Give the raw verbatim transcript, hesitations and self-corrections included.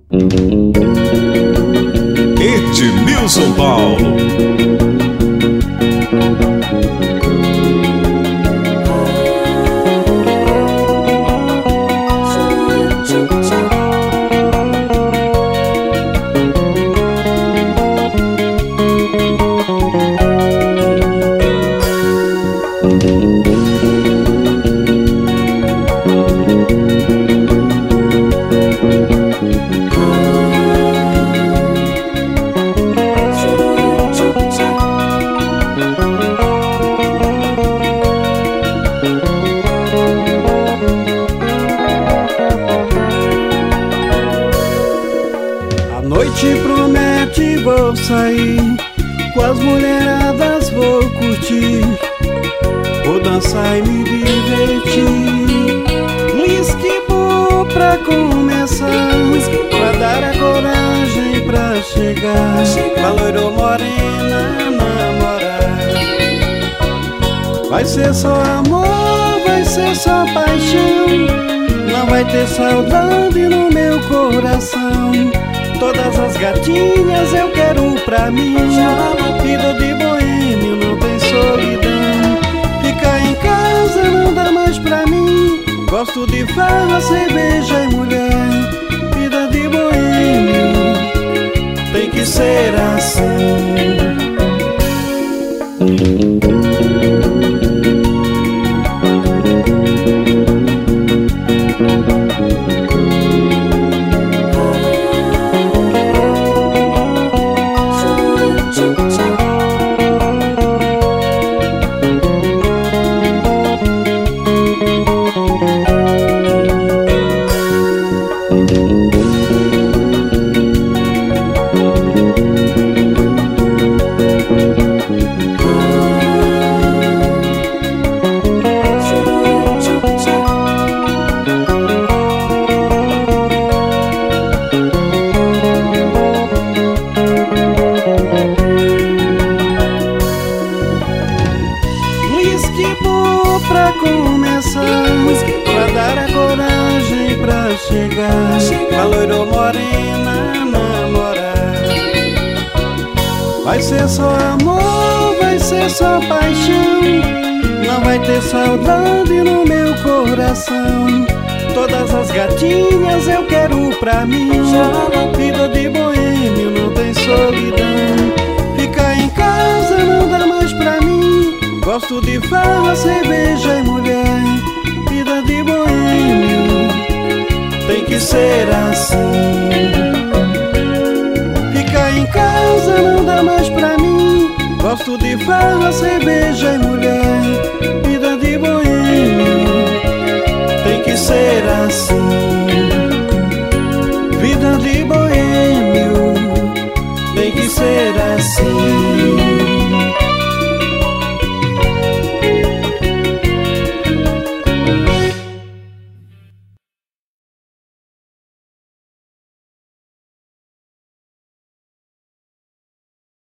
Edmilson Paulo. A noite promete, vou sair, com as mulheradas vou curtir, vou dançar e me divertir. Whisky bom pra começar, pra dar a coragem pra chegar, pra loira ou morena namorar. Vai ser só amor, vai ser só paixão, não vai ter saudade no meu coração. Todas as gatinhas eu quero pra mim, vida de boêmio, não tem solidão. Ficar em casa não dá mais pra mim, gosto de farra, cerveja e mulher. Vida de boêmio tem que ser assim. Whisky bom pra começar, pra dar a coragem pra chegar, pra loira ou morena namorar. Vai ser só amor, vai ser só paixão, não vai ter saudade no meu coração. Todas as gatinhas eu quero pra mim, vida de boêmio, não tem solidão. Ficar em casa não dá mais pra mim, gosto de farra, cerveja e mulher. Vida de boêmio tem que ser assim. Ficar em casa não dá mais pra mim, gosto de farra, cerveja e mulher. Vida de boêmio tem que ser assim. Vida de boêmio tem que ser assim.